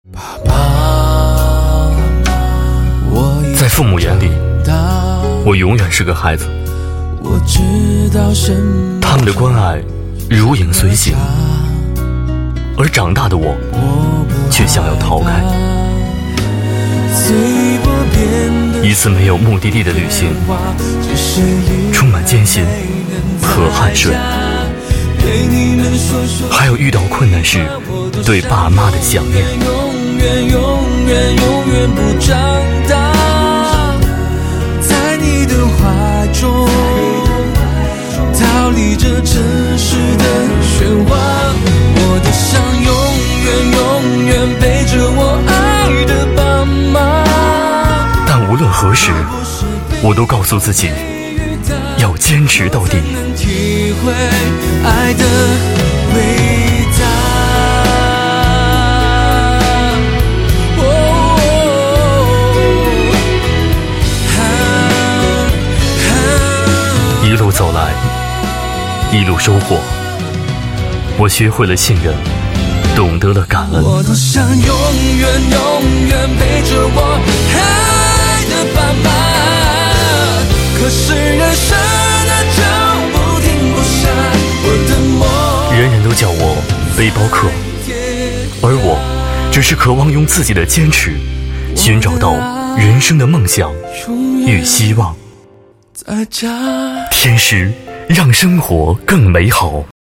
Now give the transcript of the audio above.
在父母眼里，我永远是个孩子，他们的关爱如影随形，而长大的我却想要逃开。一次没有目的地的旅行，充满艰辛和汗水，还有遇到困难时对爸妈的想念。 永远不长大，在你的怀中逃离这城市的喧哗，我的想永远陪着我爱的爸妈。 但无论何时，我都告诉自己要坚持到底， 体会爱的伟大。 一路走来，一路收获，我学会了信任，懂得了感恩。 我多想永远陪着我爱的爸妈，可是人生的脚步停不下我的梦。 人人都叫我背包客，而我只是渴望用自己的坚持寻找到人生的梦想与希望。 在家天时让生活更美好。